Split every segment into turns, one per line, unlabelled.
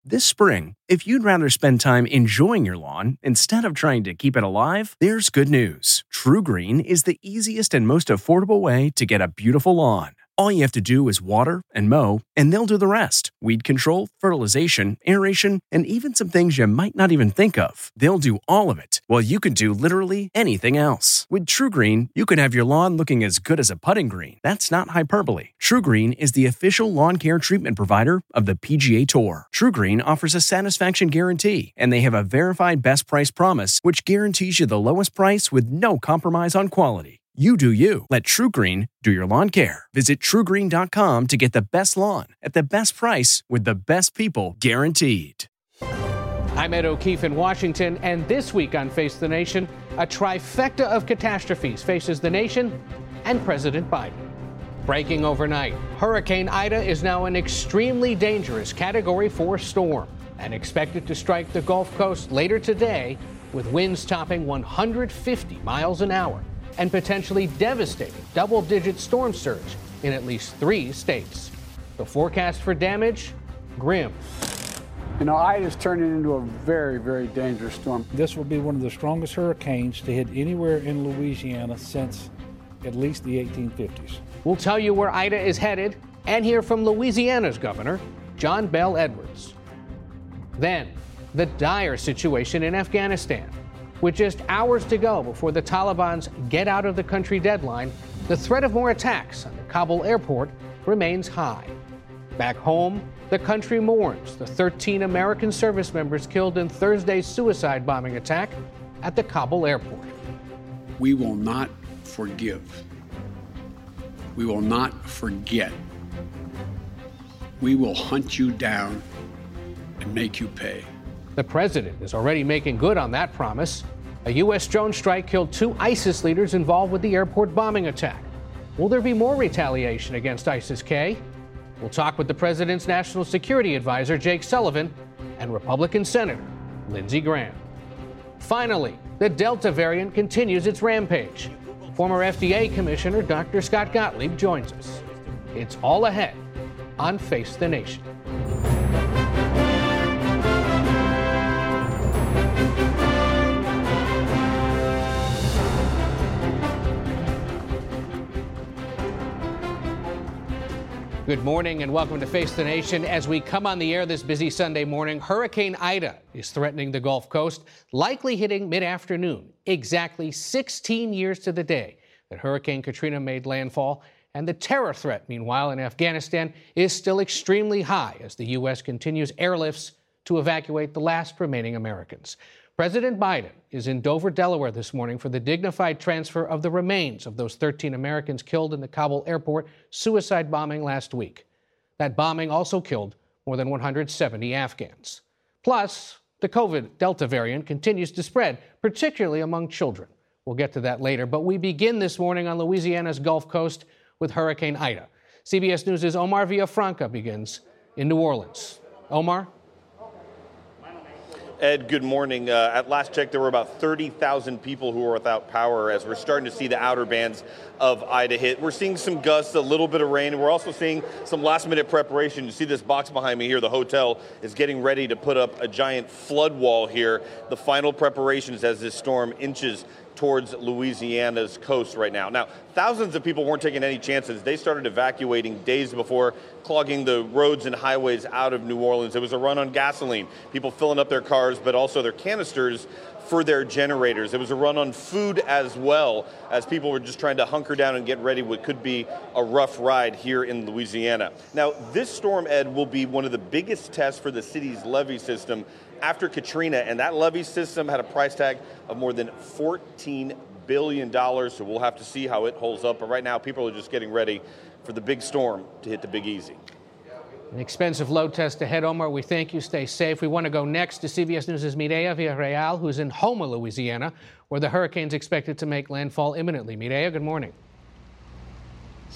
This spring, if you'd rather spend time enjoying your lawn instead of trying to keep it alive, there's good news. TruGreen is the easiest and most affordable way to get a beautiful lawn. All you have to do is water and mow, and they'll do the rest. Weed control, fertilization, aeration, and even some things you might not even think of. They'll do all of it, while you can do literally anything else. With TruGreen, you can have your lawn looking as good as a putting green. That's not hyperbole. TruGreen is the official lawn care treatment provider of the PGA Tour. TruGreen offers a satisfaction guarantee, and they have a verified best price promise, which guarantees you the lowest price with no compromise on quality. You do you. Let TruGreen do your lawn care. Visit TruGreen.com to get the best lawn at the best price with the best people guaranteed.
I'm Ed O'Keefe in Washington, and this week on Face the Nation, a trifecta of catastrophes faces the nation and President Biden. Breaking overnight, Hurricane Ida is now an extremely dangerous Category 4 storm and expected to strike the Gulf Coast later today with winds topping 150 miles an hour and potentially devastating double-digit storm surge in at least 3 states. The forecast for damage? Grim.
You know, Ida's turning into a very, very dangerous storm.
This will be one of the strongest hurricanes to hit anywhere in Louisiana since at least the 1850s.
We'll tell you where Ida is headed and hear from Louisiana's governor, John Bel Edwards. Then, the dire situation in Afghanistan. With just hours to go before the Taliban's get out of the country deadline, the threat of more attacks on the Kabul airport remains high. Back home, the country mourns the 13 American service members killed in Thursday's suicide bombing attack at the Kabul airport.
We will not forgive. We will not forget. We will hunt you down and make you pay.
The president is already making good on that promise. A U.S. drone strike killed 2 ISIS leaders involved with the airport bombing attack. Will there be more retaliation against ISIS-K? We'll talk with the president's national security advisor, Jake Sullivan, and Republican Senator Lindsey Graham. Finally, the Delta variant continues its rampage. Former FDA Commissioner Dr. Scott Gottlieb joins us. It's all ahead on Face the Nation. Good morning and welcome to Face the Nation. As we come on the air this busy Sunday morning, Hurricane Ida is threatening the Gulf Coast, likely hitting mid-afternoon, exactly 16 years to the day that Hurricane Katrina made landfall. And the terror threat, meanwhile, in Afghanistan is still extremely high as the U.S. continues airlifts to evacuate the last remaining Americans. President Biden is in Dover, Delaware this morning for the dignified transfer of the remains of those 13 Americans killed in the Kabul airport suicide bombing last week. That bombing also killed more than 170 Afghans. Plus, the COVID Delta variant continues to spread, particularly among children. We'll get to that later, but we begin this morning on Louisiana's Gulf Coast with Hurricane Ida. CBS News' Omar Villafranca begins in New Orleans. Omar?
Ed, good morning. At last check, there were about 30,000 people who were without power as we're starting to see the outer bands of Ida hit. We're seeing some gusts, a little bit of rain, and we're also seeing some last-minute preparation. You see this box behind me here. The hotel is getting ready to put up a giant flood wall here. The final preparations as this storm inches towards Louisiana's coast right now. Now, thousands of people weren't taking any chances. They started evacuating days before, clogging the roads and highways out of New Orleans. It was a run on gasoline, people filling up their cars, but also their canisters for their generators. It was a run on food as well, as people were just trying to hunker down and get ready what could be a rough ride here in Louisiana. Now, this storm, Ed, will be one of the biggest tests for the city's levee system after Katrina, and that levee system had a price tag of more than $14 billion, so we'll have to see how it holds up. But right now, people are just getting ready for the big storm to hit the Big Easy.
An expensive load test ahead, Omar. We thank you. Stay safe. We want to go next to CBS News' Mireya Villarreal, who's in Houma, Louisiana, where the hurricane's expected to make landfall imminently. Mireya, good morning.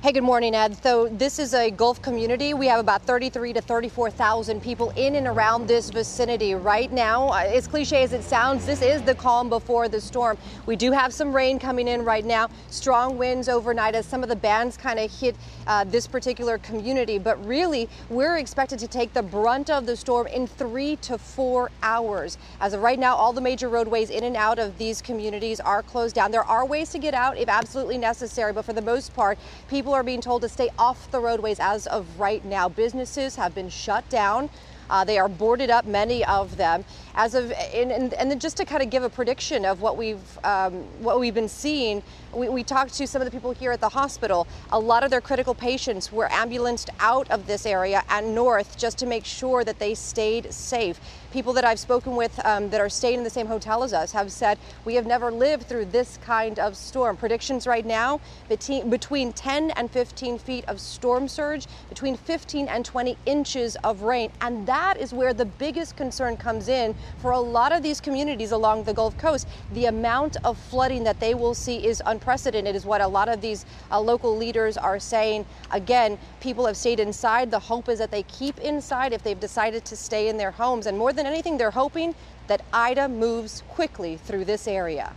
Hey, good morning, Ed. So this is a Gulf community. We have about 33 to 34,000 people in and around this vicinity right now. As cliche as it sounds, this is the calm before the storm. We do have some rain coming in right now, strong winds overnight as some of the bands kind of hit this particular community. But really, we're expected to take the brunt of the storm in 3 to 4 hours. As of right now, all the major roadways in and out of these communities are closed down. There are ways to get out if absolutely necessary, but for the most part, people are being told to stay off the roadways as of right now. Businesses have been shut down. They are boarded up, many of them. As of and then just to kind of give a prediction of what we've been seeing, we talked to some of the people here at the hospital. A lot of their critical patients were ambulanced out of this area and north just to make sure that they stayed safe. People that I've spoken with that are staying in the same hotel as us have said we have never lived through this kind of storm. Predictions right now between 10 and 15 feet of storm surge, between 15 and 20 inches of rain, and that is where the biggest concern comes in for a lot of these communities along the Gulf Coast. The amount of flooding that they will see is unprecedented, is what a lot of these local leaders are saying. Again, people have stayed inside. The hope is that they keep inside if they've decided to stay in their homes. And more than anything, they're hoping that Ida moves quickly through this area.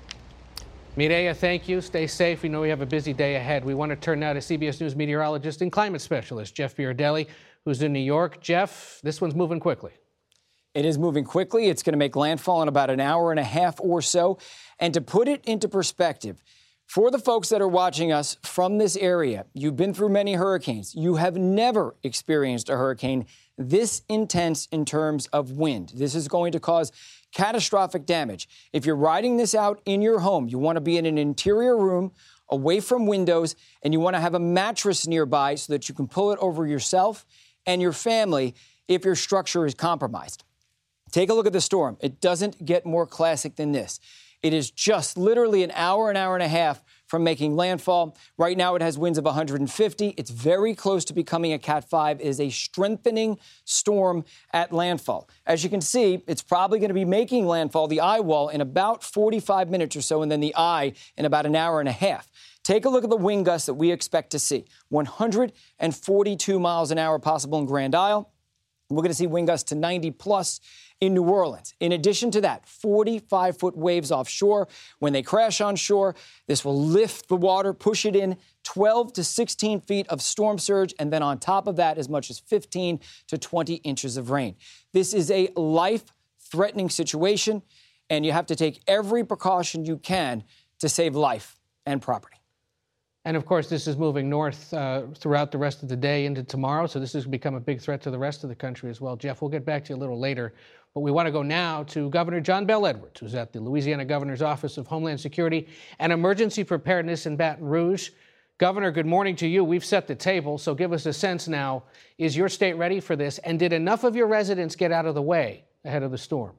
Mireya, thank you. Stay safe. We know we have a busy day ahead. We want to turn now to CBS News meteorologist and climate specialist Jeff Biardelli, who's in New York. Jeff, this one's moving quickly.
It is moving quickly. It's going to make landfall in about an hour and a half or so. And to put it into perspective, for the folks that are watching us from this area, you've been through many hurricanes. You have never experienced a hurricane this intense in terms of wind. This is going to cause catastrophic damage. If you're riding this out in your home, you want to be in an interior room away from windows, and you want to have a mattress nearby so that you can pull it over yourself and your family if your structure is compromised. Take a look at the storm. It doesn't get more classic than this. It is just literally an hour and a half from making landfall. Right now, it has winds of 150. It's very close to becoming a Cat 5. It is a strengthening storm at landfall. As you can see, it's probably going to be making landfall, the eye wall, in about 45 minutes or so, and then the eye in about an hour and a half. Take a look at the wind gusts that we expect to see. 142 miles an hour possible in Grand Isle. We're going to see wind gusts to 90-plus in New Orleans. In addition to that, 45-foot waves offshore. When they crash on shore, this will lift the water, push it in 12 to 16 feet of storm surge, and then on top of that, as much as 15 to 20 inches of rain. This is a life-threatening situation, and you have to take every precaution you can to save life and property.
And, of course, this is moving north throughout the rest of the day into tomorrow, so this has become a big threat to the rest of the country as well. Jeff, we'll get back to you a little later, but we want to go now to Governor John Bel Edwards, who's at the Louisiana Governor's Office of Homeland Security and Emergency Preparedness in Baton Rouge. Governor, good morning to you. We've set the table, so give us a sense now. Is your state ready for this, and did enough of your residents get out of the way ahead of the storm?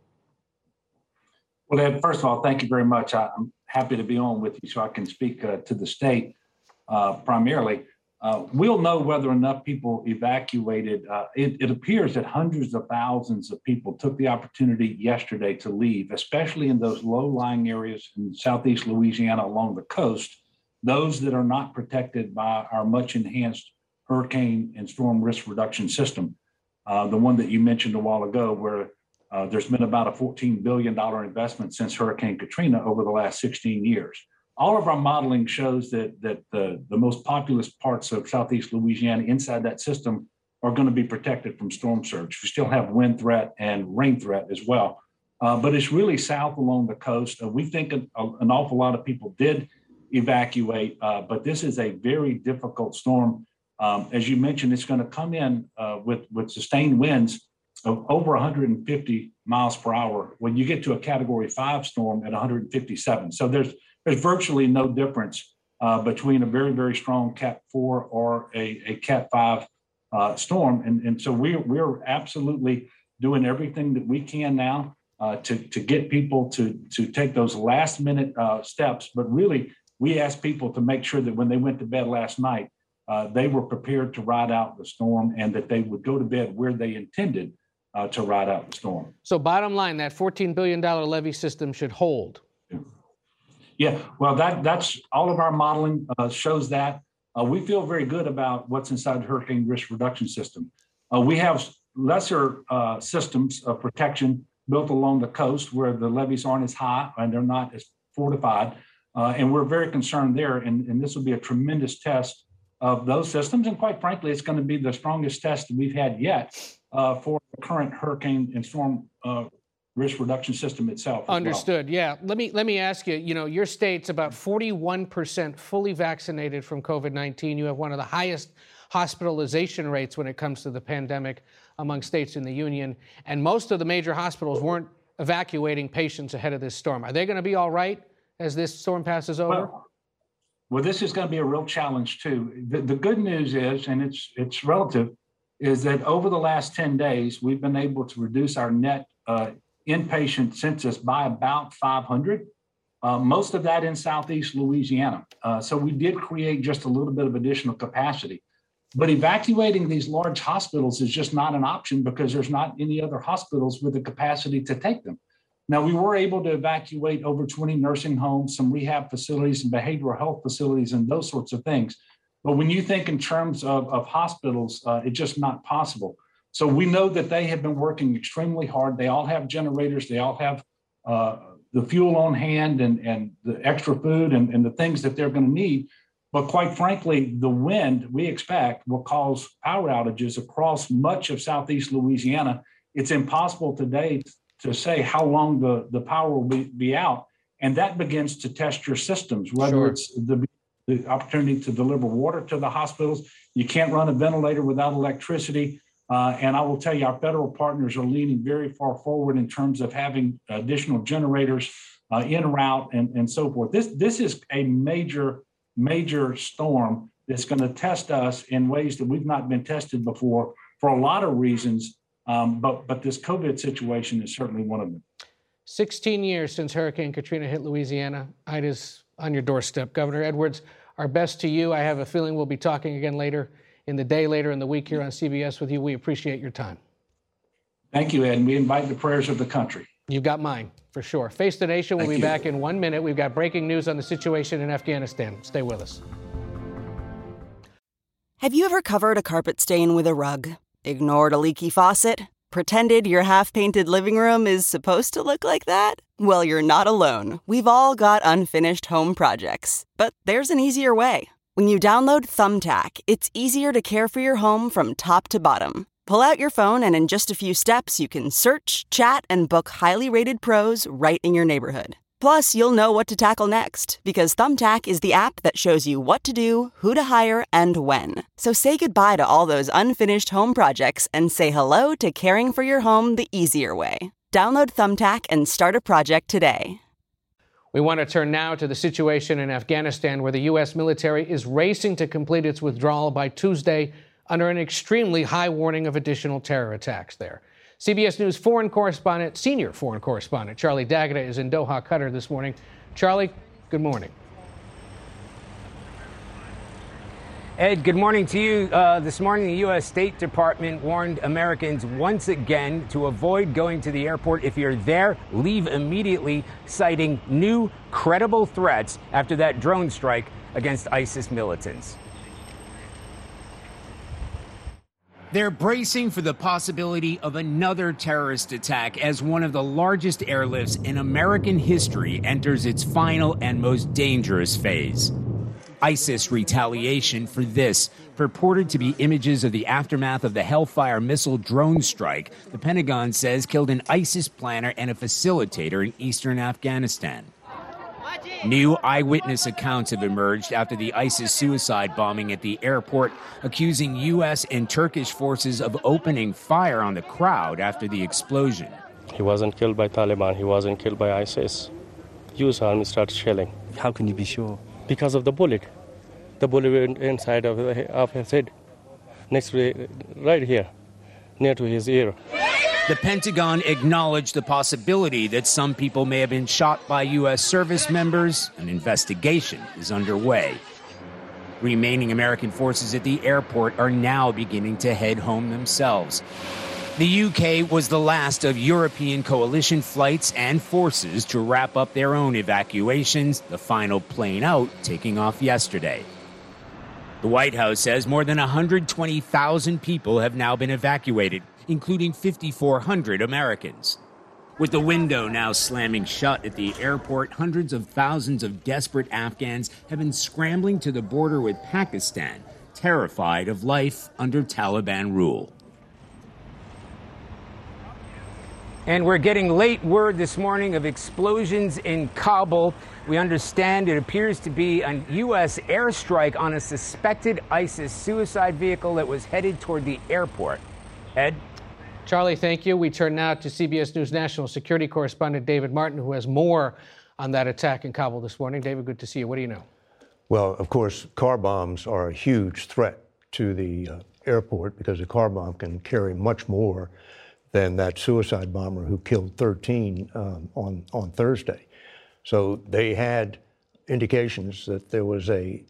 Well, Ed, first of all, thank you very much. I'm happy to be on with you so I can speak to the state. Primarily, we'll know whether enough people evacuated. It appears that hundreds of thousands of people took the opportunity yesterday to leave, especially in those low-lying areas in southeast Louisiana along the coast, those that are not protected by our much-enhanced hurricane and storm risk reduction system. The one that you mentioned a while ago, where there's been about a $14 billion investment since Hurricane Katrina over the last 16 years. All of our modeling shows that the most populous parts of southeast Louisiana inside that system are going to be protected from storm surge. We still have wind threat and rain threat as well. But it's really south along the coast. We think an awful lot of people did evacuate, but this is a very difficult storm. As you mentioned, it's going to come in with sustained winds of over 150 miles per hour when you get to a Category 5 storm at 157. So there's virtually no difference between a very, very strong Cat 4 or a Cat 5 storm. And so we're absolutely doing everything that we can now to get people to take those last minute steps. But really, we asked people to make sure that when they went to bed last night, they were prepared to ride out the storm and that they would go to bed where they intended to ride out the storm.
So bottom line, that $14 billion levee system should hold.
Yeah, well, that's all of our modeling shows that. we feel very good about what's inside the hurricane risk reduction system. We have lesser systems of protection built along the coast where the levees aren't as high and they're not as fortified. And we're very concerned there. And this will be a tremendous test of those systems. And quite frankly, it's going to be the strongest test that we've had yet for the current hurricane and storm risk reduction system itself.
Understood. Well. Yeah. Let me ask you, your state's about 41% fully vaccinated from COVID-19. You have one of the highest hospitalization rates when it comes to the pandemic among states in the union. And most of the major hospitals weren't evacuating patients ahead of this storm. Are they going to be all right as this storm passes over?
Well, this is going to be a real challenge too. The good news is, and it's relative, is that over the last 10 days, we've been able to reduce our net inpatient census by about 500, most of that in Southeast Louisiana. So we did create just a little bit of additional capacity. But evacuating these large hospitals is just not an option because there's not any other hospitals with the capacity to take them. Now, we were able to evacuate over 20 nursing homes, some rehab facilities and behavioral health facilities and those sorts of things. But when you think in terms of hospitals, it's just not possible. So we know that they have been working extremely hard. They all have generators. They all have the fuel on hand and the extra food and the things that they're going to need. But quite frankly, the wind, we expect, will cause power outages across much of Southeast Louisiana. It's impossible today to say how long the power will be out. And that begins to test your systems, whether it's the opportunity to deliver water to the hospitals. You can't run a ventilator without electricity. And I will tell you, our federal partners are leaning very far forward in terms of having additional generators en route and so forth. This is a major storm that's going to test us in ways that we've not been tested before for a lot of reasons. But this COVID situation is certainly one of them.
16 years since Hurricane Katrina hit Louisiana. Ida's on your doorstep. Governor Edwards, our best to you. I have a feeling we'll be talking again later in the week here on CBS with you. We appreciate your time.
Thank you, Ed. And we invite the prayers of the country.
You got mine, for sure. Face the Nation will be back in 1 minute. We've got breaking news on the situation in Afghanistan. Stay with us.
Have you ever covered a carpet stain with a rug? Ignored a leaky faucet? Pretended your half-painted living room is supposed to look like that? Well, you're not alone. We've all got unfinished home projects. But there's an easier way. When you download Thumbtack, it's easier to care for your home from top to bottom. Pull out your phone and in just a few steps, you can search, chat, and book highly rated pros right in your neighborhood. Plus, you'll know what to tackle next because Thumbtack is the app that shows you what to do, who to hire, and when. So say goodbye to all those unfinished home projects and say hello to caring for your home the easier way. Download Thumbtack and start a project today.
We want to turn now to the situation in Afghanistan, where the U.S. military is racing to complete its withdrawal by Tuesday under an extremely high warning of additional terror attacks there. CBS News senior foreign correspondent Charlie D'Agata is in Doha, Qatar this morning. Charlie, good morning.
Ed, good morning to you. This morning, the U.S. State Department warned Americans once again to avoid going to the airport. If you're there, leave immediately, citing new credible threats after that drone strike against ISIS militants. They're bracing for the possibility of another terrorist attack as one of the largest airlifts in American history enters its final and most dangerous phase. ISIS retaliation for this purported to be images of the aftermath of the Hellfire missile drone strike the Pentagon says killed an ISIS planner and a facilitator in eastern Afghanistan. New eyewitness accounts have emerged after the ISIS suicide bombing at the airport, accusing U.S. and Turkish forces of opening fire on the crowd after the explosion.
He wasn't killed by Taliban. He wasn't killed by ISIS. US Army started shelling.
How can you be sure?
Because of the bullet. The bullet went inside of his head, next to right here, near to his ear.
The Pentagon acknowledged the possibility that some people may have been shot by U.S. service members. An investigation is underway. Remaining American forces at the airport are now beginning to head home themselves. The UK was the last of European coalition flights and forces to wrap up their own evacuations, the final plane out taking off yesterday. The White House says more than 120,000 people have now been evacuated, including 5,400 Americans. With the window now slamming shut at the airport, hundreds of thousands of desperate Afghans have been scrambling to the border with Pakistan, terrified of life under Taliban rule.
And we're getting late word this morning of explosions in Kabul. We understand it appears to be a U.S. airstrike on a suspected ISIS suicide vehicle that was headed toward the airport. Ed?
Charlie, thank you. We turn now to CBS News national security correspondent David Martin, who has more on that attack in Kabul this morning. David, good to see you. What do you know?
Well, of course, car bombs are a huge threat to the airport because a car bomb can carry much more than that suicide bomber who killed 13 on Thursday. So they had indications that there was a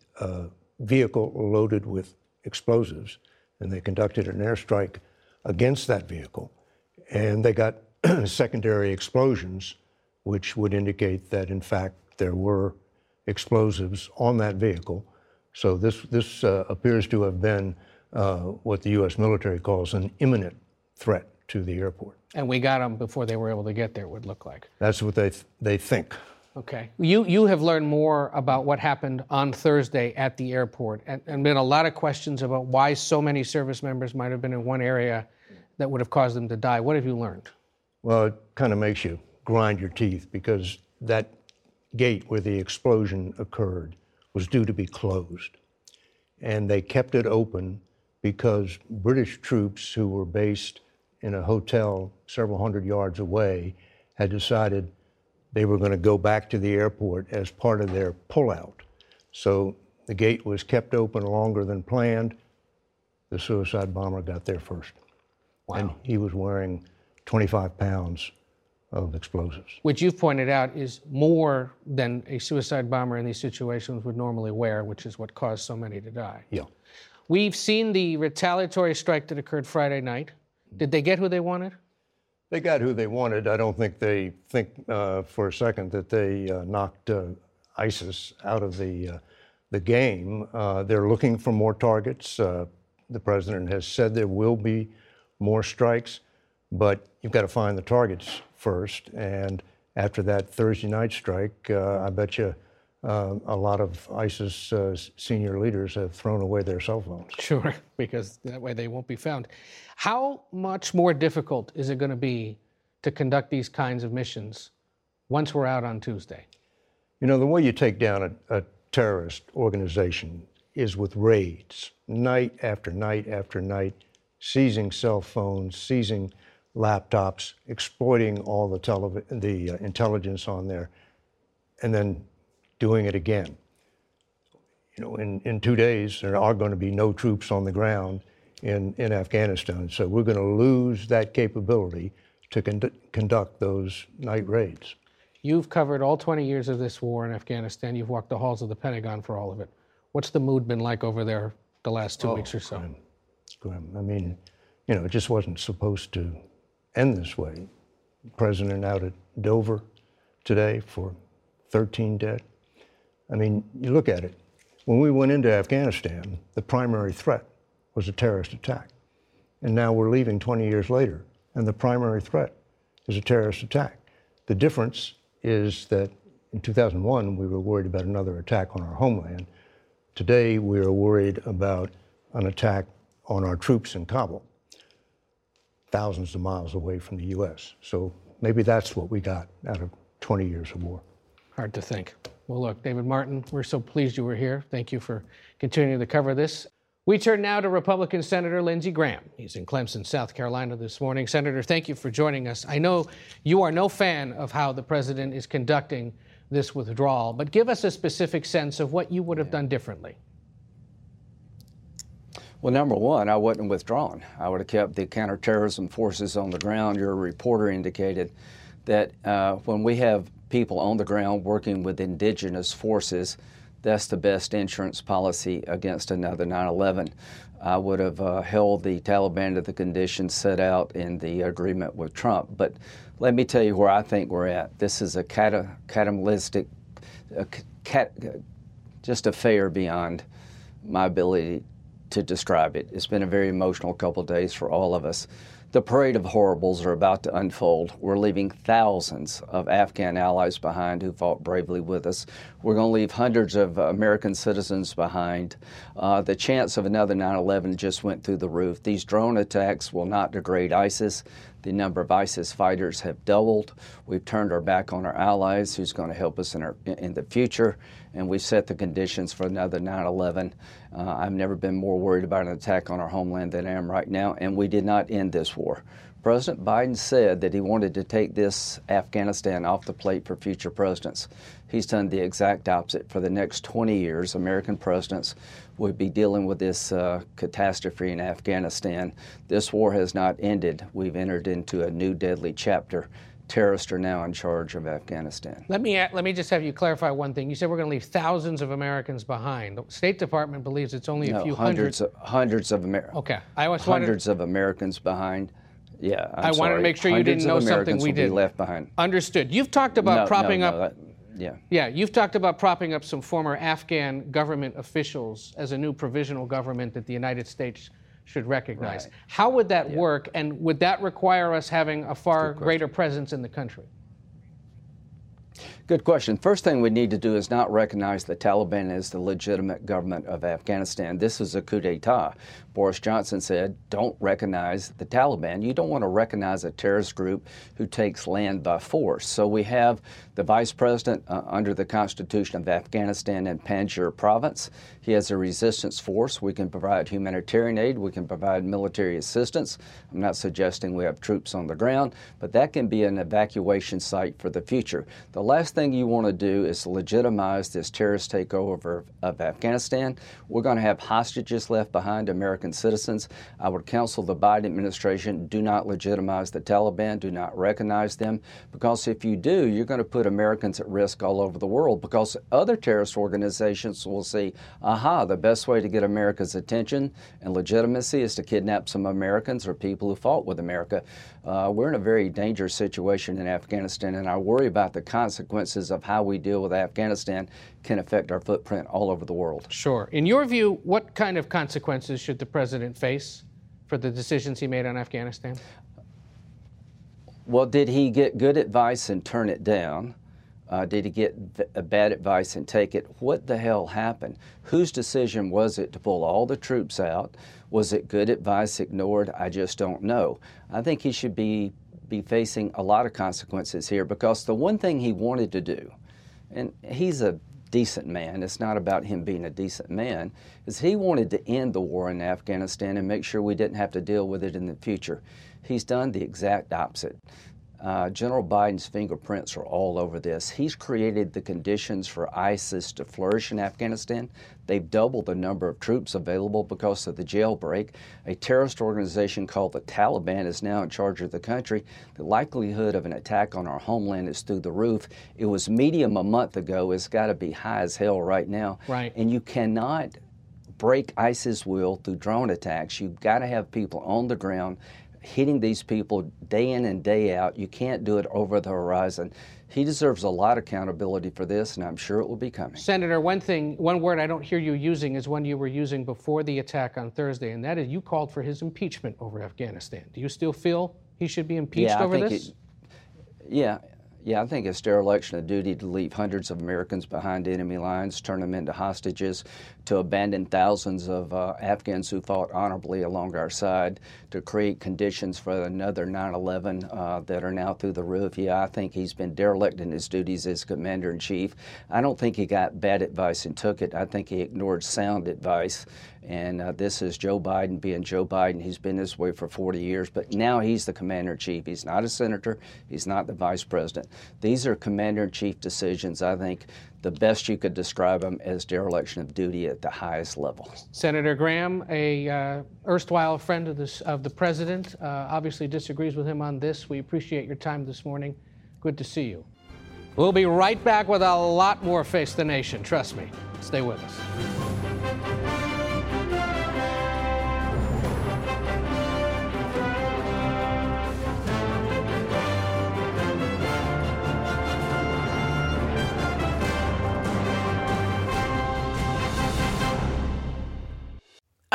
vehicle loaded with explosives, and they conducted an airstrike against that vehicle. And they got secondary explosions, which would indicate that, in fact, there were explosives on that vehicle. So this appears to have been what the U.S. military calls an imminent threat to the airport.
And we got them before they were able to get there, it would look like.
That's what they think.
Okay. You have learned more about what happened on Thursday at the airport, and been a lot of questions about why so many service members might have been in one area that would have caused them to die. What have you learned?
Well, it kind of makes you grind your teeth because that gate where the explosion occurred was due to be closed. And they kept it open because British troops who were based in a hotel several hundred yards away had decided they were going to go back to the airport as part of their pullout. So the gate was kept open longer than planned. The suicide bomber got there first. Wow. And he was wearing 25 pounds of explosives.
Which you've pointed out is more than a suicide bomber in these situations would normally wear, which is what caused so many to die.
Yeah.
We've seen the retaliatory strike that occurred Friday night. Did they get who they wanted?
They got who they wanted. I don't think they think for a second that they knocked ISIS out of the game. They're looking for more targets. The president has said there will be more strikes, but you've got to find the targets first. And after that Thursday night strike, I bet you a lot of ISIS senior leaders have thrown away their cell phones.
Sure, because that way they won't be found. How much more difficult is it going to be to conduct these kinds of missions once we're out on Tuesday?
You know, the way you take down a terrorist organization is with raids, night after night after night, seizing cell phones, seizing laptops, exploiting all the intelligence on there, and then doing it again. You know, in 2 days, there are going to be no troops on the ground in Afghanistan. So we're going to lose that capability to conduct those night raids.
You've covered all 20 years of this war in Afghanistan. You've walked the halls of the Pentagon for all of it. What's the mood been like over there the last 2 weeks or so?
Grim. I mean, you know, it just wasn't supposed to end this way. The president out at Dover today for 13 dead. I mean, you look at it. When we went into Afghanistan, the primary threat was a terrorist attack. And now we're leaving 20 years later, and the primary threat is a terrorist attack. The difference is that in 2001, we were worried about another attack on our homeland. Today, we are worried about an attack on our troops in Kabul, thousands of miles away from the U.S. So maybe that's what we got out of 20 years of war.
Hard to think. Well, look, David Martin, we're so pleased you were here. Thank you for continuing to cover this. We turn now to Republican Senator Lindsey Graham. He's in Clemson, South Carolina this morning. Senator, thank you for joining us. I know you are no fan of how the president is conducting this withdrawal, but give us a specific sense of what you would have done differently.
Well, number one, I wouldn't have withdrawn. I would have kept the counterterrorism forces on the ground. Your reporter indicated that when we have people on the ground working with indigenous forces, that's the best insurance policy against another 9/11. I would have held the Taliban to the conditions set out in the agreement with Trump. But let me tell you where I think we're at. This is a cataclysmic, just a failure beyond my ability to describe it. It's been a very emotional couple of days for all of us. The parade of horribles are about to unfold. We're leaving thousands of Afghan allies behind who fought bravely with us. We're going to leave hundreds of American citizens behind. The chance of another 9/11 just went through the roof. These drone attacks will not degrade ISIS. The number of ISIS fighters have doubled. We've turned our back on our allies, who's going to help us in the future, and we've set the conditions for another 9/11. I've never been more worried about an attack on our homeland than I am right now, and we did not end this war. President Biden said that he wanted to take this Afghanistan off the plate for future presidents. He's done the exact opposite. For the next 20 years, American presidents would be dealing with this catastrophe in Afghanistan. This war has not ended. We've entered into a new deadly chapter. Terrorists are now in charge of Afghanistan.
Let me just have you clarify one thing. You said we're going to leave thousands of Americans behind. The State Department believes it's only a few hundreds of Americans. Okay,
hundreds of Americans behind. Yeah,
I wanted to make sure you didn't know something we did.
Left behind.
Understood. You've talked about propping up.
Yeah,
you've talked about propping up some former Afghan government officials as a new provisional government that the United States should recognize.
Right.
How would that work, and would that require us having a far greater presence in the country?
Good question. First thing we need to do is not recognize the Taliban as the legitimate government of Afghanistan. This is a coup d'etat. Boris Johnson said, don't recognize the Taliban. You don't want to recognize a terrorist group who takes land by force. So we have the vice president under the Constitution of Afghanistan in Panjshir province. He has a resistance force. We can provide humanitarian aid. We can provide military assistance. I'm not suggesting we have troops on the ground, but that can be an evacuation site for the future. The last thing you want to do is legitimize this terrorist takeover of Afghanistan. We're going to have hostages left behind, American citizens. I would counsel the Biden administration, do not legitimize the Taliban, do not recognize them, because if you do, you're going to put Americans at risk all over the world, because other terrorist organizations will see, aha, the best way to get America's attention and legitimacy is to kidnap some Americans or people who fought with America. We're in a very dangerous situation in Afghanistan, and I worry about the consequences of how we deal with Afghanistan can affect our footprint all over the world.
Sure. In your view, what kind of consequences should the president face for the decisions he made on Afghanistan?
Well, did he get good advice and turn it down? Did he get bad advice and take it? What the hell happened? Whose decision was it to pull all the troops out? Was it good advice ignored? I just don't know. I think he should be facing a lot of consequences here, because the one thing he wanted to do, and he's a decent man, it's not about him being a decent man, is he wanted to end the war in Afghanistan and make sure we didn't have to deal with it in the future. He's done the exact opposite. General Biden's fingerprints are all over this. He's created the conditions for ISIS to flourish in Afghanistan. They've doubled the number of troops available because of the jailbreak. A terrorist organization called the Taliban is now in charge of the country. The likelihood of an attack on our homeland is through the roof. It was medium a month ago. It's got to be high as hell right now.
Right.
And you cannot break ISIS' will through drone attacks. You've got to have people on the ground hitting these people day in and day out. You can't do it over the horizon. He deserves a lot of accountability for this, and I'm sure it will be coming.
Senator, one word I don't hear you using is one you were using before the attack on Thursday, and that is you called for his impeachment over Afghanistan. Do you still feel he should be impeached over this?
Yeah, I think it's dereliction of duty to leave hundreds of Americans behind enemy lines, turn them into hostages, to abandon thousands of Afghans who fought honorably along our side, to create conditions for another 9/11 that are now through the roof. Yeah, I think he's been derelict in his duties as Commander-in-Chief. I don't think he got bad advice and took it. I think he ignored sound advice. And this is Joe Biden being Joe Biden. He's been this way for 40 years, but now he's the Commander-in-Chief. He's not a senator. He's not the Vice President. These are Commander-in-Chief decisions. I think the best you could describe them as dereliction of duty at the highest level.
Senator Graham, a erstwhile friend of the president, obviously disagrees with him on this. We appreciate your time this morning. Good to see you. We'll be right back with a lot more Face the Nation. Trust me. Stay with us.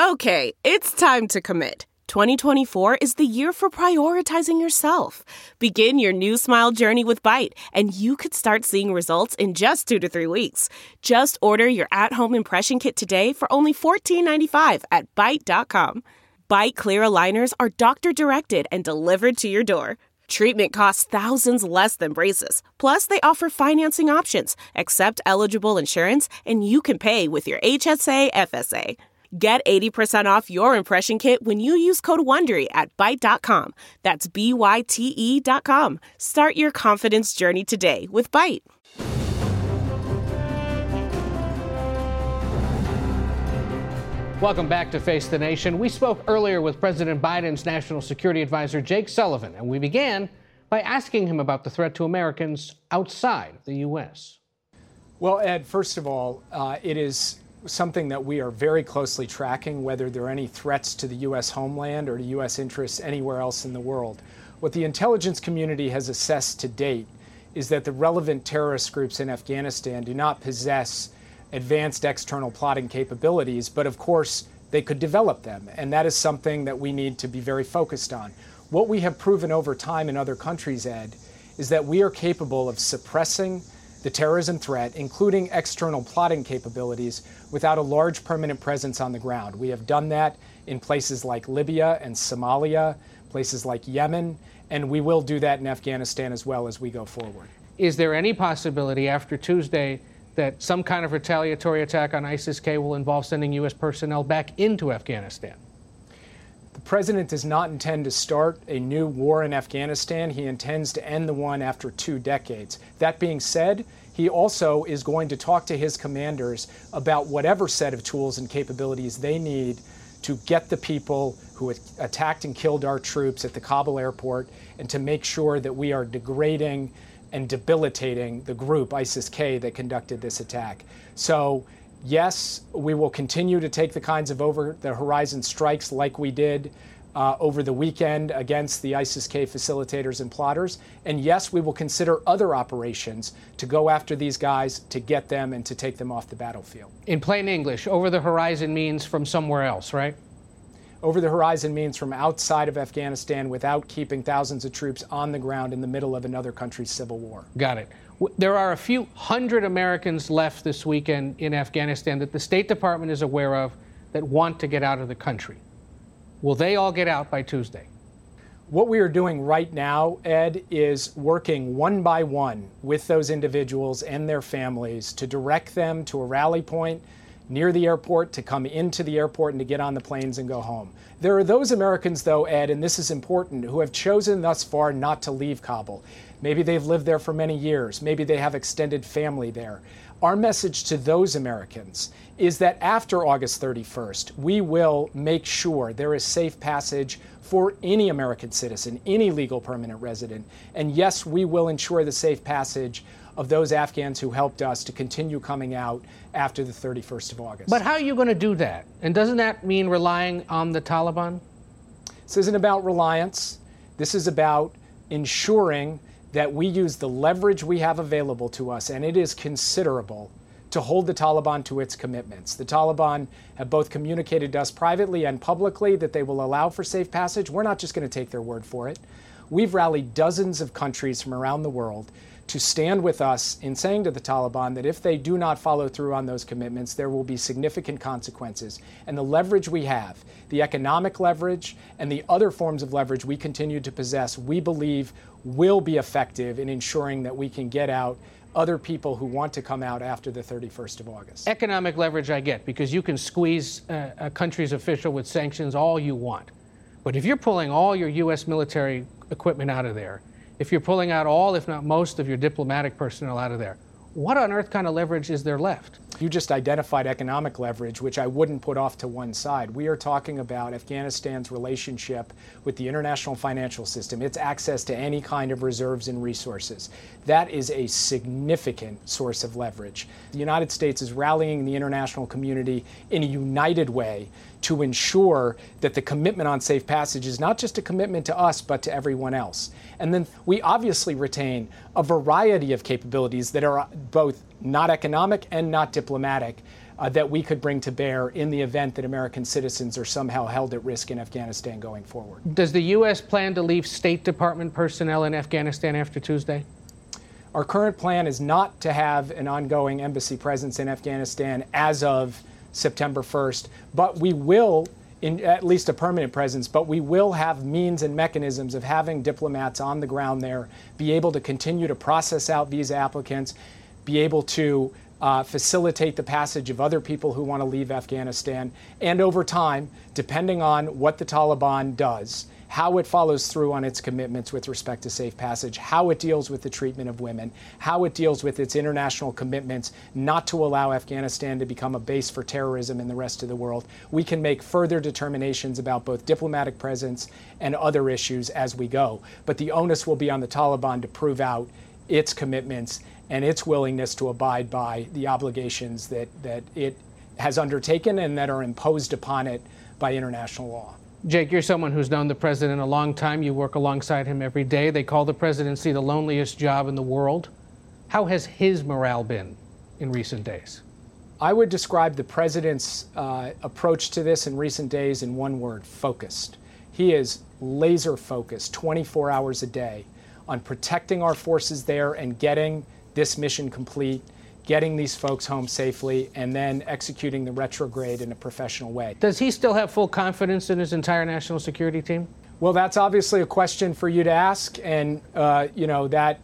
Okay, it's time to commit. 2024 is the year for prioritizing yourself. Begin your new smile journey with Byte, and you could start seeing results in just 2 to 3 weeks. Just order your at-home impression kit today for only $14.95 at Byte.com. Byte Clear aligners are doctor-directed and delivered to your door. Treatment costs thousands less than braces. Plus, they offer financing options, accept eligible insurance, and you can pay with your HSA FSA. Get 80% off your impression kit when you use code WONDERY at Byte.com. That's BYTE.com. Start your confidence journey today with Byte.
Welcome back to Face the Nation. We spoke earlier with President Biden's National Security Advisor, Jake Sullivan, and we began by asking him about the threat to Americans outside of the U.S.
Well, Ed, first of all, it is something that we are very closely tracking, whether there are any threats to the U.S. homeland or to U.S. interests anywhere else in the world. What the intelligence community has assessed to date is that the relevant terrorist groups in Afghanistan do not possess advanced external plotting capabilities, but of course they could develop them, and that is something that we need to be very focused on. What we have proven over time in other countries, Ed, is that we are capable of suppressing the terrorism threat, including external plotting capabilities, without a large permanent presence on the ground. We have done that in places like Libya and Somalia, places like Yemen, and we will do that in Afghanistan as well as we go forward.
Is there any possibility after Tuesday that some kind of retaliatory attack on ISIS-K will involve sending U.S. personnel back into Afghanistan?
The president does not intend to start a new war in Afghanistan. He intends to end the one after 2 decades. That being said, he also is going to talk to his commanders about whatever set of tools and capabilities they need to get the people who attacked and killed our troops at the Kabul airport and to make sure that we are degrading and debilitating the group, ISIS-K, that conducted this attack. So, yes, we will continue to take the kinds of over-the-horizon strikes like we did over the weekend against the ISIS-K facilitators and plotters. And yes, we will consider other operations to go after these guys, to get them, and to take them off the battlefield.
In plain English, over-the-horizon means from somewhere else, right?
Over the horizon means from outside of Afghanistan without keeping thousands of troops on the ground in the middle of another country's civil war.
Got it. There are a few hundred Americans left this weekend in Afghanistan that the State Department is aware of that want to get out of the country. Will they all get out by Tuesday?
What we are doing right now, Ed, is working one by one with those individuals and their families to direct them to a rally point near the airport, to come into the airport and to get on the planes and go home. There are those Americans, though, Ed, and this is important, who have chosen thus far not to leave Kabul. Maybe they've lived there for many years. Maybe they have extended family there. Our message to those Americans is that after August 31st, we will make sure there is safe passage for any American citizen, any legal permanent resident. And yes, we will ensure the safe passage of those Afghans who helped us to continue coming out after the 31st of August.
But how are you going to do that? And doesn't that mean relying on the Taliban?
This isn't about reliance. This is about ensuring that we use the leverage we have available to us, and it is considerable, to hold the Taliban to its commitments. The Taliban have both communicated to us privately and publicly that they will allow for safe passage. We're not just going to take their word for it. We've rallied dozens of countries from around the world to stand with us in saying to the Taliban that if they do not follow through on those commitments, there will be significant consequences. And the leverage we have, the economic leverage and the other forms of leverage we continue to possess, we believe will be effective in ensuring that we can get out other people who want to come out after the 31st of August.
Economic leverage I get, because you can squeeze a country's official with sanctions all you want. But if you're pulling all your U.S. military equipment out of there, if you're pulling out all, if not most, of your diplomatic personnel out of there, what on earth kind of leverage is there left?
You just identified economic leverage, which I wouldn't put off to one side. We are talking about Afghanistan's relationship with the international financial system, its access to any kind of reserves and resources. That is a significant source of leverage. The United States is rallying the international community in a united way to ensure that the commitment on safe passage is not just a commitment to us, but to everyone else. And then we obviously retain a variety of capabilities that are both not economic and not diplomatic that we could bring to bear in the event that American citizens are somehow held at risk in Afghanistan going forward.
Does the U.S. plan to leave State Department personnel in Afghanistan after Tuesday?
Our current plan is not to have an ongoing embassy presence in Afghanistan as of September 1st, but we will, in at least a permanent presence, but we will have means and mechanisms of having diplomats on the ground there, be able to continue to process out visa applicants, be able to facilitate the passage of other people who want to leave Afghanistan, and over time, depending on what the Taliban does, how it follows through on its commitments with respect to safe passage, how it deals with the treatment of women, how it deals with its international commitments not to allow Afghanistan to become a base for terrorism in the rest of the world. We can make further determinations about both diplomatic presence and other issues as we go. But the onus will be on the Taliban to prove out its commitments and its willingness to abide by the obligations that it has undertaken and that are imposed upon it by international law.
Jake, you're someone who's known the president a long time. You work alongside him every day. They call the presidency the loneliest job in the world. How has his morale been in recent days?
I would describe the president's approach to this in recent days in one word: focused. He is laser focused 24 hours a day on protecting our forces there and getting this mission complete, getting these folks home safely, and then executing the retrograde in a professional way.
Does he still have full confidence in his entire national security team?
Well, that's obviously a question for you to ask, and that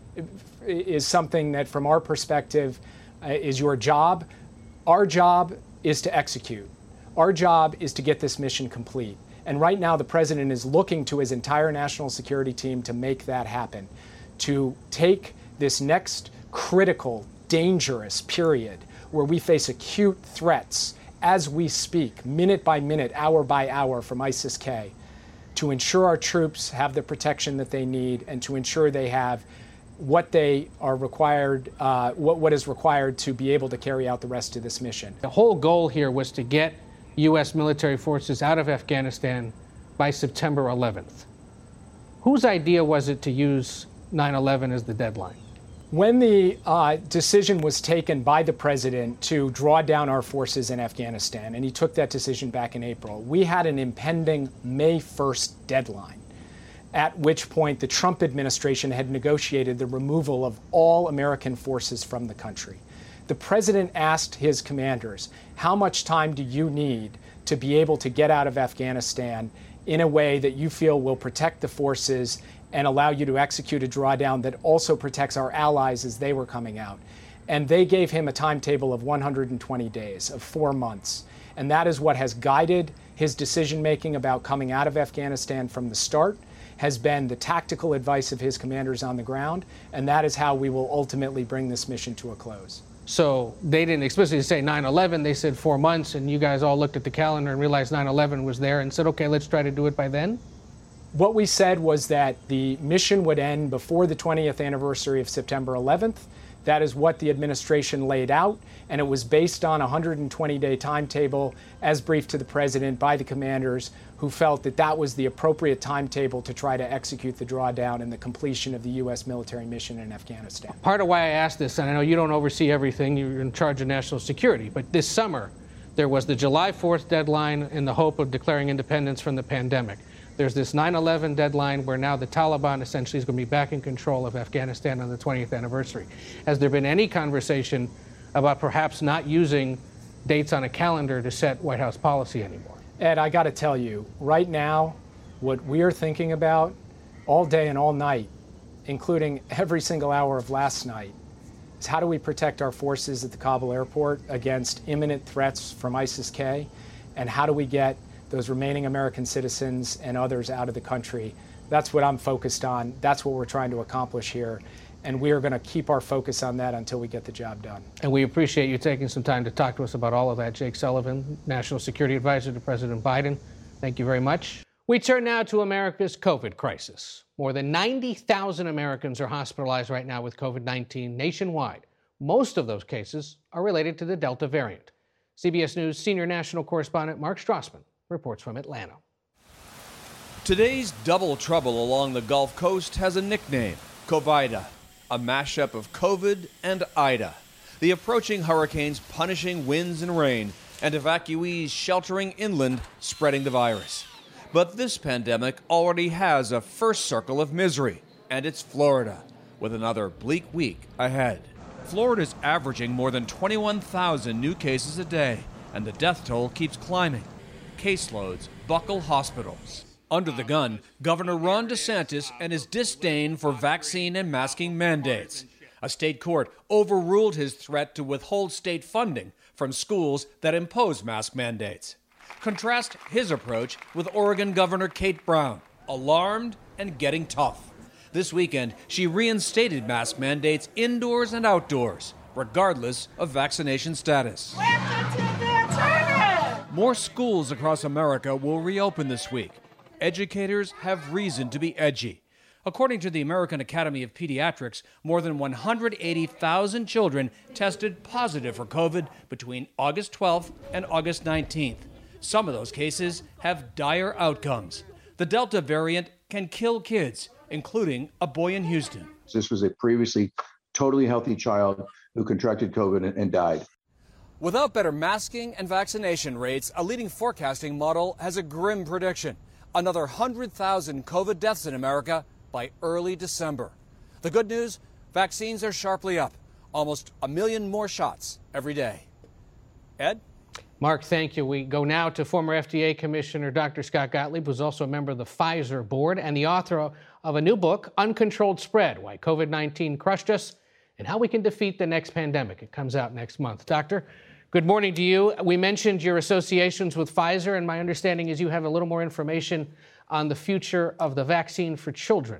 is something that, from our perspective, is your job. Our job is to execute. Our job is to get this mission complete. And right now, the president is looking to his entire national security team to make that happen, to take this next critical, dangerous period where we face acute threats as we speak, minute by minute, hour by hour, from ISIS-K, to ensure our troops have the protection that they need and to ensure they have what they are required, what is required to be able to carry out the rest of this mission.
The whole goal here was to get U.S. military forces out of Afghanistan by September 11th. Whose idea was it to use 9/11 as the deadline?
When the decision was taken by the president to draw down our forces in Afghanistan, and he took that decision back in April, we had an impending May 1st deadline, at which point the Trump administration had negotiated the removal of all American forces from the country. The president asked his commanders, how much time do you need to be able to get out of Afghanistan in a way that you feel will protect the forces and allow you to execute a drawdown that also protects our allies as they were coming out? And they gave him a timetable of 120 days, of 4 months. And that is what has guided his decision-making about coming out of Afghanistan from the start, has been the tactical advice of his commanders on the ground, and that is how we will ultimately bring this mission to a close.
So they didn't explicitly say 9/11, they said 4 months, and you guys all looked at the calendar and realized 9/11 was there and said, okay, let's try to do it by then?
What we said was that the mission would end before the 20th anniversary of September 11th. That is what the administration laid out, and it was based on a 120-day timetable as briefed to the president by the commanders, who felt that that was the appropriate timetable to try to execute the drawdown and the completion of the U.S. military mission in Afghanistan.
Part of why I asked this, and I know you don't oversee everything, you're in charge of national security, but this summer there was the July 4th deadline in the hope of declaring independence from the pandemic. There's this 9/11 deadline where now the Taliban essentially is going to be back in control of Afghanistan on the 20th anniversary. Has there been any conversation about perhaps not using dates on a calendar to set White House policy anymore?
Ed, I got to tell you, right now, what we are thinking about all day and all night, including every single hour of last night, is how do we protect our forces at the Kabul airport against imminent threats from ISIS-K, and how do we get those remaining American citizens and others out of the country. That's what I'm focused on. That's what we're trying to accomplish here. And we are going to keep our focus on that until we get the job done.
And we appreciate you taking some time to talk to us about all of that. Jake Sullivan, National Security Advisor to President Biden. Thank you very much. We turn now to America's COVID crisis. More than 90,000 Americans are hospitalized right now with COVID-19 nationwide. Most of those cases are related to the Delta variant. CBS News senior national correspondent Mark Strassman reports from Atlanta.
Today's double trouble along the Gulf Coast has a nickname, Covida, a mashup of COVID and Ida. the approaching hurricanes punishing winds and rain, and evacuees sheltering inland spreading the virus. But this pandemic already has a first circle of misery, and it's Florida, with another bleak week ahead. Florida's averaging more than 21,000 new cases a day, and the death toll keeps climbing. Caseloads buckle hospitals. Under the gun, Governor Ron DeSantis and his disdain for vaccine and masking mandates. A state court overruled his threat to withhold state funding from schools that impose mask mandates. Contrast his approach with Oregon Governor Kate Brown, alarmed and getting tough. This weekend, she reinstated mask mandates indoors and outdoors, regardless of vaccination status. More schools across America will reopen this week. Educators have reason to be edgy. According to the American Academy of Pediatrics, more than 180,000 children tested positive for COVID between August 12th and August 19th. Some of those cases have dire outcomes. The Delta variant can kill kids, including a boy in Houston.
This was a previously totally healthy child who contracted COVID and died.
Without better masking and vaccination rates, a leading forecasting model has a grim prediction. Another 100,000 COVID deaths in America by early December. The good news, vaccines are sharply up. Almost 1 million more shots every day. Ed?
Mark, thank you. We go now to former FDA Commissioner Dr. Scott Gottlieb, who's also a member of the Pfizer board and the author of a new book, Uncontrolled Spread, Why COVID-19 Crushed Us and How We Can Defeat the Next Pandemic. It comes out next month. Doctor, good morning to you. We mentioned your associations with Pfizer, and my understanding is you have a little more information on the future of the vaccine for children.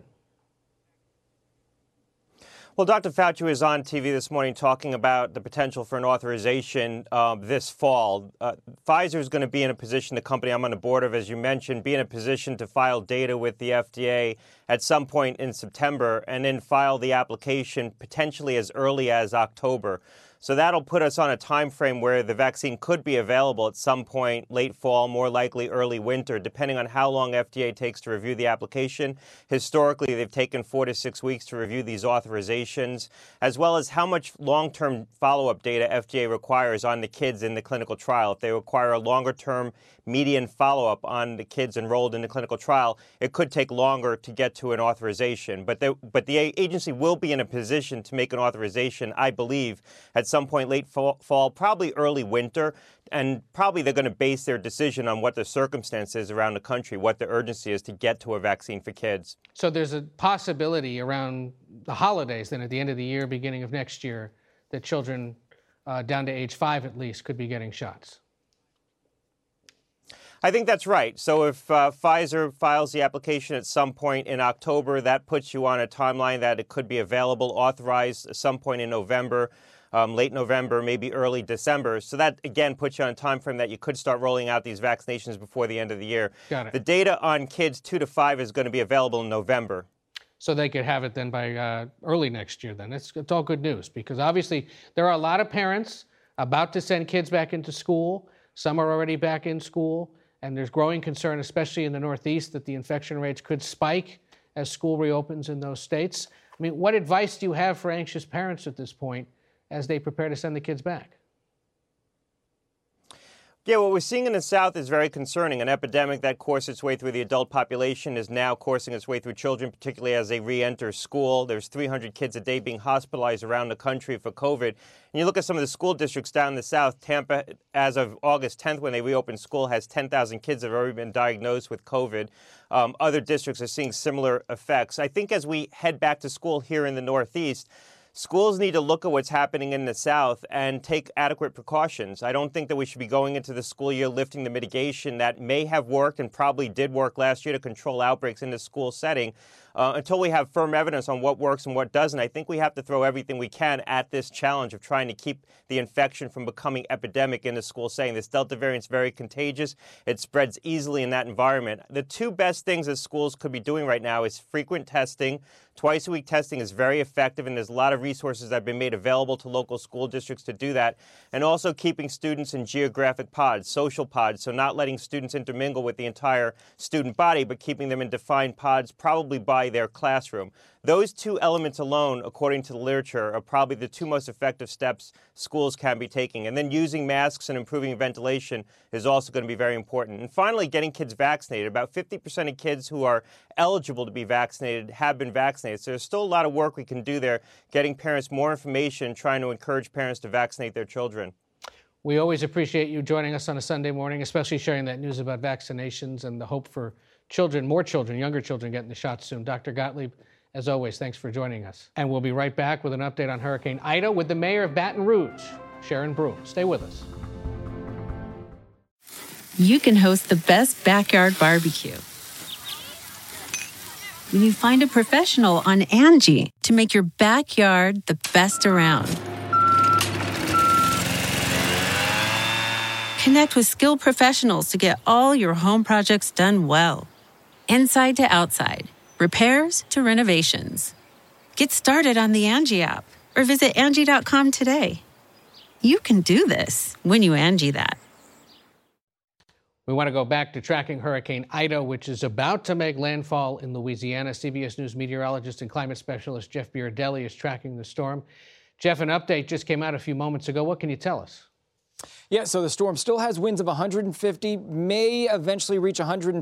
Well, Dr. Fauci was on TV this morning talking about the potential for an authorization this fall. Pfizer is going to be in a position, the company I'm on the board of, as you mentioned, be in a position to file data with the FDA at some point in September and then file the application potentially as early as October. So that'll put us on a time frame where the vaccine could be available at some point late fall, more likely early winter, depending on how long FDA takes to review the application. Historically, they've taken 4 to 6 weeks to review these authorizations, as well as how much long-term follow-up data FDA requires on the kids in the clinical trial. If they require a longer-term median follow-up on the kids enrolled in the clinical trial, it could take longer to get to an authorization. But the agency will be in a position to make an authorization, I believe, at some point late fall, probably early winter, and probably they're going to base their decision on what the circumstances around the country, what the urgency is to get to a vaccine for kids.
So there's a possibility around the holidays, then at the end of the year, beginning of next year, that children down to age 5 at least could be getting shots.
I think that's right. So if Pfizer files the application at some point in October, that puts you on a timeline that it could be available, authorized at some point in November, late November, maybe early December. So that, again, puts you on a time frame that you could start rolling out these vaccinations before the end of the year.
Got it.
The data on kids 2 to 5 is going to be available in November.
So they could have it then by early next year then. It's all good news, because obviously there are a lot of parents about to send kids back into school. Some are already back in school. And there's growing concern, especially in the Northeast, that the infection rates could spike as school reopens in those states. I mean, what advice do you have for anxious parents at this point as they prepare to send the kids back?
Yeah, what we're seeing in the South is very concerning. An epidemic that coursed its way through the adult population is now coursing its way through children, particularly as they re-enter school. There's 300 kids a day being hospitalized around the country for COVID. And you look at some of the school districts down in the South, Tampa, as of August 10th, when they reopened school, has 10,000 kids that have already been diagnosed with COVID. Other districts are seeing similar effects. I think as we head back to school here in the Northeast, schools need to look at what's happening in the South and take adequate precautions. I don't think that we should be going into the school year lifting the mitigation that may have worked and probably did work last year to control outbreaks in the school setting until we have firm evidence on what works and what doesn't. I think we have to throw everything we can at this challenge of trying to keep the infection from becoming epidemic in the school setting. This Delta variant is very contagious. It spreads easily in that environment. The two best things that schools could be doing right now is frequent testing. Twice-a-week testing is very effective, and there's a lot of resources that have been made available to local school districts to do that. And also keeping students in geographic pods, social pods, so not letting students intermingle with the entire student body, but keeping them in defined pods, probably by occupy their classroom. Those two elements alone, according to the literature, are probably the two most effective steps schools can be taking. And then using masks and improving ventilation is also going to be very important. And finally, getting kids vaccinated. About 50% of kids who are eligible to be vaccinated have been vaccinated. So there's still a lot of work we can do there, getting parents more information, trying to encourage parents to vaccinate their children.
We always appreciate you joining us on a Sunday morning, especially sharing that news about vaccinations and the hope for children, more children, younger children getting the shots soon. Dr. Gottlieb, as always, thanks for joining us. And we'll be right back with an update on Hurricane Ida with the mayor of Baton Rouge, Sharon Broome. Stay with us.
You can host the best backyard barbecue when you find a professional on Angie to make your backyard the best around. Connect with skilled professionals to get all your home projects done well. Inside to outside, repairs to renovations. Get started on the Angie app or visit Angie.com today. You can do this when you Angie that.
We want to go back to tracking Hurricane Ida, which is about to make landfall in Louisiana. CBS News meteorologist and climate specialist Jeff Biardelli is tracking the storm. Jeff, an update just came out a few moments ago. What can you tell us?
Yeah, so the storm still has winds of 150, may eventually reach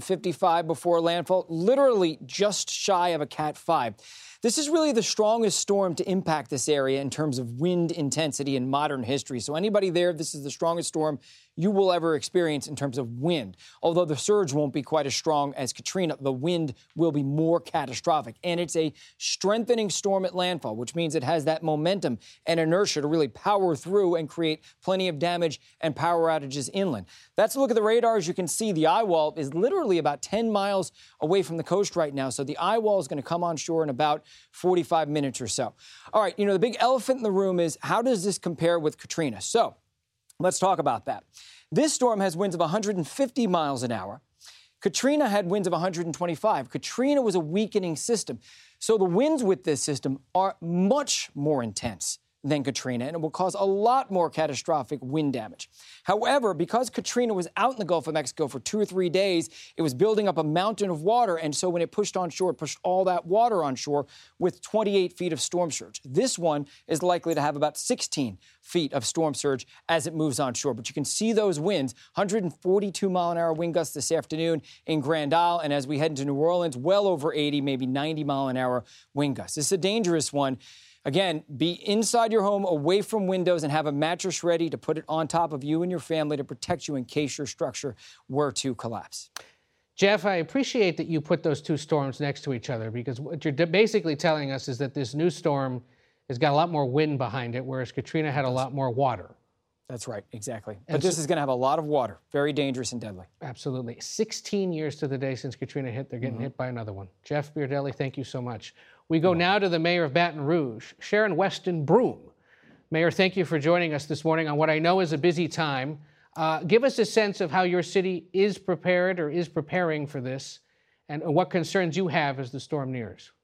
155 before landfall, literally just shy of a Cat 5. This is really the strongest storm to impact this area in terms of wind intensity in modern history. So anybody there, this is the strongest storm you will ever experience in terms of wind. Although the surge won't be quite as strong as Katrina, the wind will be more catastrophic. And it's a strengthening storm at landfall, which means it has that momentum and inertia to really power through and create plenty of damage and power outages inland. That's a look at the radar. As you can see, the eye wall is literally about 10 miles away from the coast right now. So the eye wall is going to come on shore in about 45 minutes or so. All right, the big elephant in the room is, how does this compare with Katrina? So let's talk about that. This storm has winds of 150 miles an hour. Katrina had winds of 125. Katrina was a weakening system. So the winds with this system are much more intense than Katrina, and it will cause a lot more catastrophic wind damage. However, because Katrina was out in the Gulf of Mexico for 2 or 3 days, it was building up a mountain of water, and so when it pushed on shore, it pushed all that water on shore with 28 feet of storm surge. This one is likely to have about 16 feet of storm surge as it moves on shore. But you can see those winds, 142-mile-an-hour wind gusts this afternoon in Grand Isle, and as we head into New Orleans, well over 80, maybe 90-mile-an-hour wind gusts. This is a dangerous one. Again, be inside your home, away from windows, and have a mattress ready to put it on top of you and your family to protect you in case your structure were to collapse.
Jeff, I appreciate that you put those two storms next to each other, because what you're basically telling us is that this new storm has got a lot more wind behind it, whereas Katrina had a lot more water.
That's right, exactly. But this is going to have a lot of water, very dangerous and deadly.
Absolutely. 16 years to the day since Katrina hit, they're getting hit by another one. Jeff Biardelli, thank you so much. We go now to the mayor of Baton Rouge, Sharon Weston Broome. Mayor, thank you for joining us this morning on what I know is a busy time. Give us a sense of how your city is prepared or is preparing for this, and what concerns you have as the storm nears.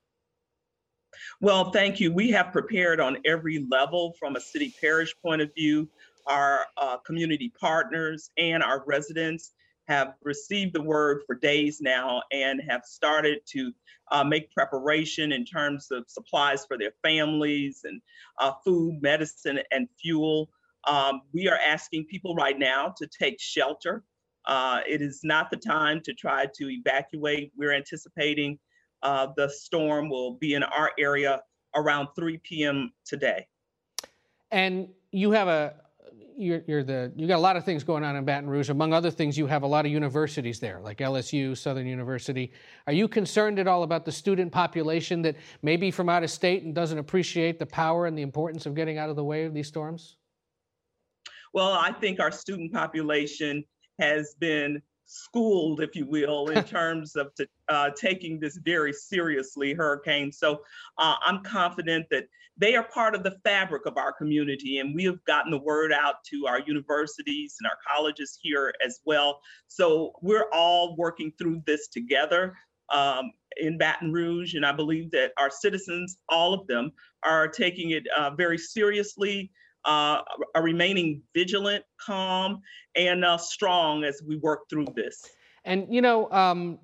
Well, thank you. We have prepared on every level from a city parish point of view. Our community partners and our residents have received the word for days now and have started to make preparation in terms of supplies for their families and food, medicine, and fuel. We are asking people right now to take shelter. It is not the time to try to evacuate. We're anticipating the storm will be in our area around 3 p.m. today.
And you have you got a lot of things going on in Baton Rouge. Among other things, you have a lot of universities there, like LSU, Southern University. Are you concerned at all about the student population that may be from out of state and doesn't appreciate the power and the importance of getting out of the way of these storms?
Well, I think our student population has been schooled, if you will, in terms of taking this very seriously, hurricane. So I'm confident that they are part of the fabric of our community, and we have gotten the word out to our universities and our colleges here as well. So we're all working through this together in Baton Rouge, and I believe that our citizens, all of them, are taking it very seriously, are remaining vigilant, calm, and strong as we work through this.
And,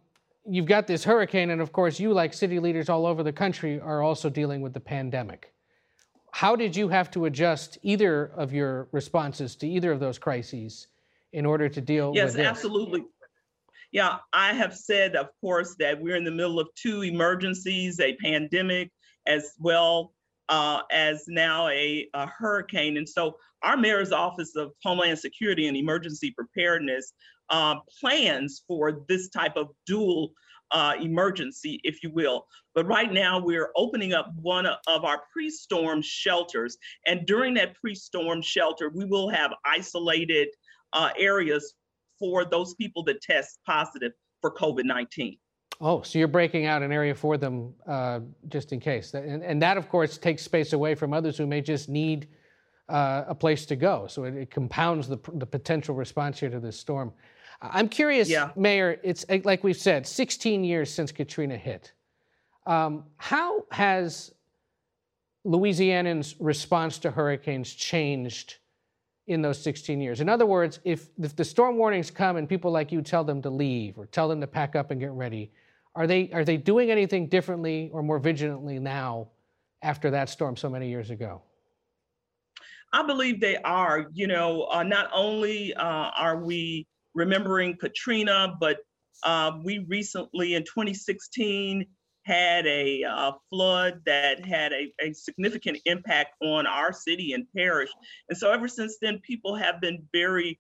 you've got this hurricane, and of course you, like city leaders all over the country, are also dealing with the pandemic. How did you have to adjust either of your responses to either of those crises in order to deal with this?
Yes, absolutely. Yeah, I have said, of course, that we're in the middle of two emergencies, a pandemic as well as now a hurricane. And so our Mayor's Office of Homeland Security and Emergency Preparedness plans for this type of dual emergency, if you will. But right now we're opening up one of our pre-storm shelters. And during that pre-storm shelter, we will have isolated areas for those people that test positive for COVID-19.
Oh, so you're breaking out an area for them just in case. And that, of course, takes space away from others who may just need a place to go. So it compounds the potential response here to this storm. I'm curious, Mayor, it's like we've said, 16 years since Katrina hit. How has Louisianans' response to hurricanes changed in those 16 years? In other words, if the storm warnings come and people like you tell them to leave or tell them to pack up and get ready, are they doing anything differently or more vigilantly now after that storm so many years ago?
I believe they are. You know, not only are we remembering Katrina, but we recently in 2016 had a flood that had a significant impact on our city and parish. And so ever since then, people have been very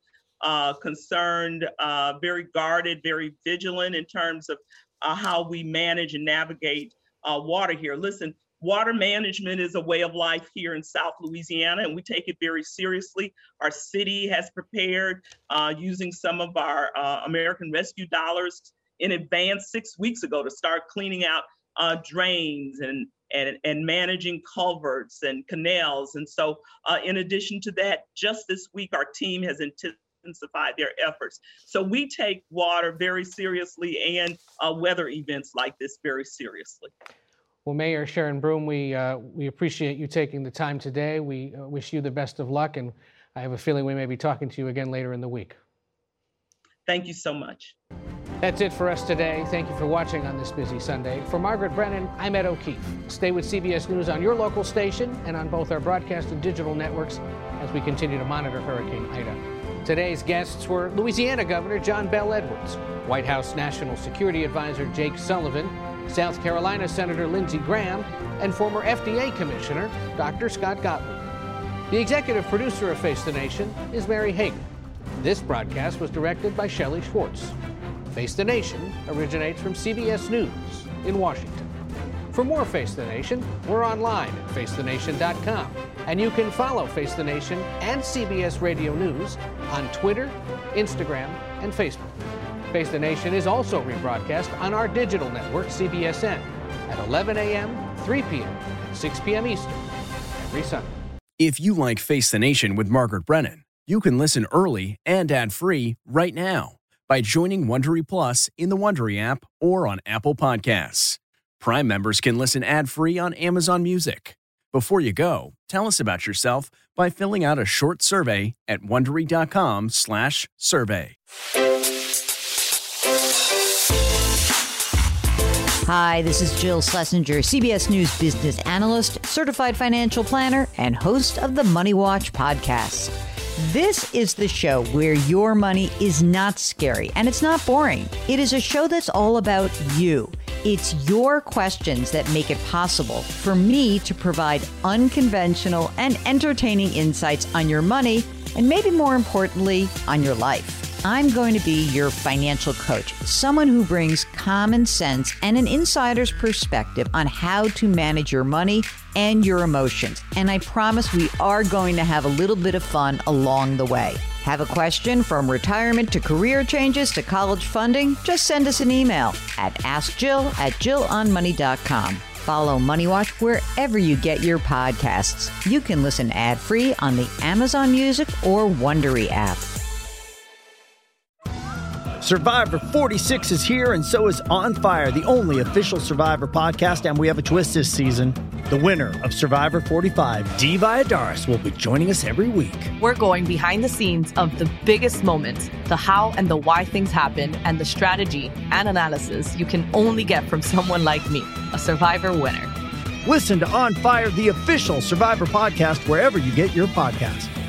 concerned, very guarded, very vigilant in terms of how we manage and navigate water here. Listen, water management is a way of life here in South Louisiana, and we take it very seriously. Our city has prepared using some of our American Rescue dollars in advance 6 weeks ago to start cleaning out drains and managing culverts and canals. And so in addition to that, just this week, our team has intensified their efforts. So we take water very seriously and weather events like this very seriously.
Well, Mayor Sharon Broome, we appreciate you taking the time today. We wish you the best of luck, and I have a feeling we may be talking to you again later in the week.
Thank you so much.
That's it for us today. Thank you for watching on this busy Sunday. For Margaret Brennan, I'm Ed O'Keefe. Stay with CBS News on your local station and on both our broadcast and digital networks as we continue to monitor Hurricane Ida. Today's guests were Louisiana Governor John Bel Edwards, White House National Security Advisor Jake Sullivan, South Carolina Senator Lindsey Graham, and former FDA Commissioner Dr. Scott Gottlieb. The executive producer of Face the Nation is Mary Hagan. This broadcast was directed by Shelley Schwartz. Face the Nation originates from CBS News in Washington. For more Face the Nation, we're online at facethenation.com. And you can follow Face the Nation and CBS Radio News on Twitter, Instagram, and Facebook. Face the Nation is also rebroadcast on our digital network, CBSN, at 11 a.m., 3 p.m., and 6 p.m. Eastern every Sunday.
If you like Face the Nation with Margaret Brennan, you can listen early and ad-free right now by joining Wondery Plus in the Wondery app or on Apple Podcasts. Prime members can listen ad-free on Amazon Music. Before you go, tell us about yourself by filling out a short survey at Wondery.com/survey.
Hi, this is Jill Schlesinger, CBS News business analyst, certified financial planner, and host of the Money Watch podcast. This is the show where your money is not scary and it's not boring. It is a show that's all about you. It's your questions that make it possible for me to provide unconventional and entertaining insights on your money and maybe more importantly, on your life. I'm going to be your financial coach, someone who brings common sense and an insider's perspective on how to manage your money and your emotions. And I promise we are going to have a little bit of fun along the way. Have a question from retirement to career changes to college funding? Just send us an email at askjill@jillonmoney.com. Follow Money Watch wherever you get your podcasts. You can listen ad-free on the Amazon Music or Wondery app.
Survivor 46 is here, and so is On Fire, the only official Survivor podcast, and we have a twist this season. The winner of Survivor 45, Dee Valladares, will be joining us every week.
We're going behind the scenes of the biggest moments, the how and the why things happen, and the strategy and analysis you can only get from someone like me, a Survivor winner.
Listen to On Fire, the official Survivor podcast, wherever you get your podcasts.